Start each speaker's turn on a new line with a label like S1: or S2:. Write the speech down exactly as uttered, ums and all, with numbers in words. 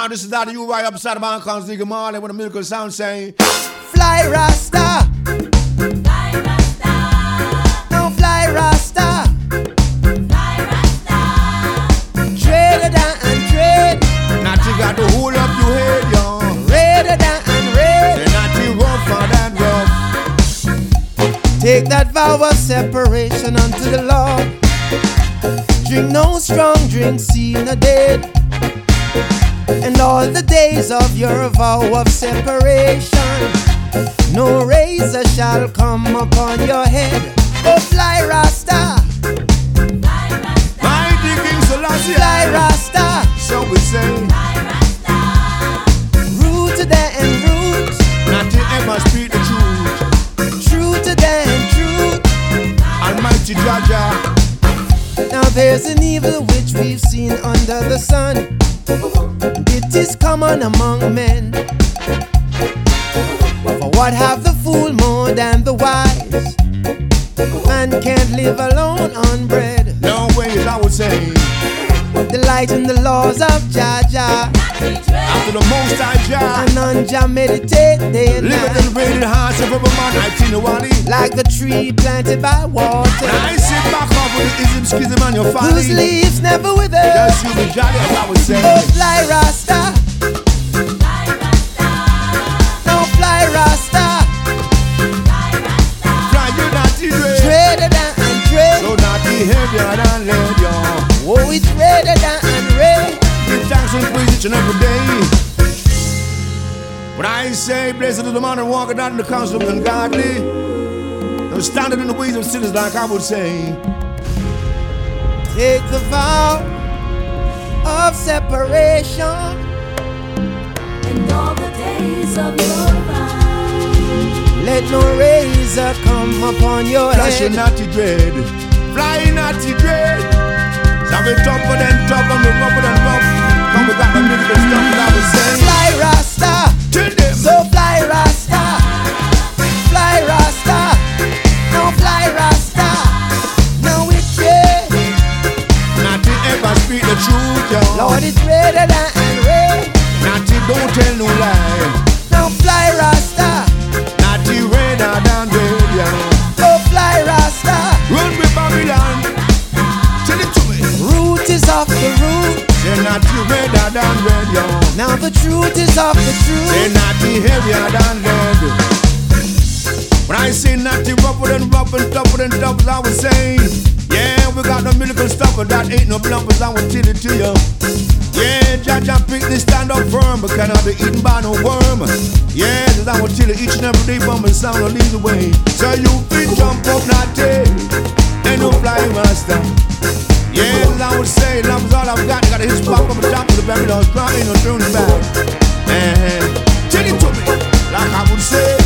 S1: Now this is that you right upside of Con's Nigga Marley with a miracle sound saying,
S2: Fly Rasta.
S3: Fly Rasta.
S2: No fly Rasta.
S3: Fly Rasta.
S2: Trade it down and trade.
S1: now you got to hold up your head, y'all.
S2: Raid it down and raid.
S1: Then not you rougher than rough.
S2: Take that vow of separation unto the Lord. Drink no strong drink, see no dead. And all the days of your vow of separation, no razor shall come upon your head. Oh, fly Rasta.
S3: Fly Rasta.
S1: Mighty King Selassie.
S2: Fly Rasta.
S1: So we say,
S3: Fly Rasta.
S2: Root to that and root.
S1: not you ever speak the truth.
S2: True to that and truth.
S1: Almighty Jaja.
S2: Now there's an evil which we've seen under the sun. It is common among men. For what have the fool more than the wise? Man can't live alone on bread.
S1: No ways I would say,
S2: Delight in the laws of Jaja,
S1: after the most I Jah.
S2: and on Jah meditate day and
S1: Live it
S2: night.
S1: in rated hearts of every man I see the wally.
S2: Like a tree planted by water,
S1: I sit back off with the ism, schism and your
S2: whose
S1: folly.
S2: leaves never wither.
S1: Just you be jolly as I would say.
S2: Oh, fly Rasta.
S3: Fly Rasta.
S2: No fly Rasta.
S3: Fly Rasta.
S1: Fly you not the dread.
S2: Trade it down and trade.
S1: So not the heavier than lead, y'all.
S2: Oh, it's redder than and red.
S1: Give thanks and praise each and every day. When I say, blessed is the man that walketh not in the counsel of the ungodly, nor standeth in the ways of sinners, like I would say.
S2: Take the vow of separation.
S3: And all the days of your life.
S2: Let no razor come upon your
S1: Flash your
S2: head.
S1: naughty dread, fly naughty dread. Shall we tougher than tough and we rougher than rough? Come we got the miracle stuff that I would say.
S2: Fly Rasta.
S1: Tell them.
S2: So fly Rasta. Fly Rasta. No fly Rasta. No wicked.
S1: Naughty ever speak the truth, y'all.
S2: Lord, it's redder than and red.
S1: Naughty don't tell no lie.
S2: No fly Rasta.
S1: Naughty redder than red, y'all.
S2: So fly Rasta.
S1: Run with Babylon. Tell it to me.
S2: Root is off the root.
S1: Say naughty redder than red, y'all.
S2: Now the truth is off the
S1: Say
S2: truth.
S1: naughty heavier than lead. When I say naughty rougher than rough and tougher than tough, I would say, yeah, we got the miracle stuff, but that ain't no blumpers, I will tell it to you. Yeah, Jaja pick this stand up firm, but cannot be eaten by no worm. Yeah, cause I will tell you each and every day from the sound will lead the way. So you fit jump up, naughty, ain't no flying master. Yeah, as I would say, love is all I've got. Got a hit spot from the top of the Babylon, drop ain't no turning back. And tell it to me, like I would say.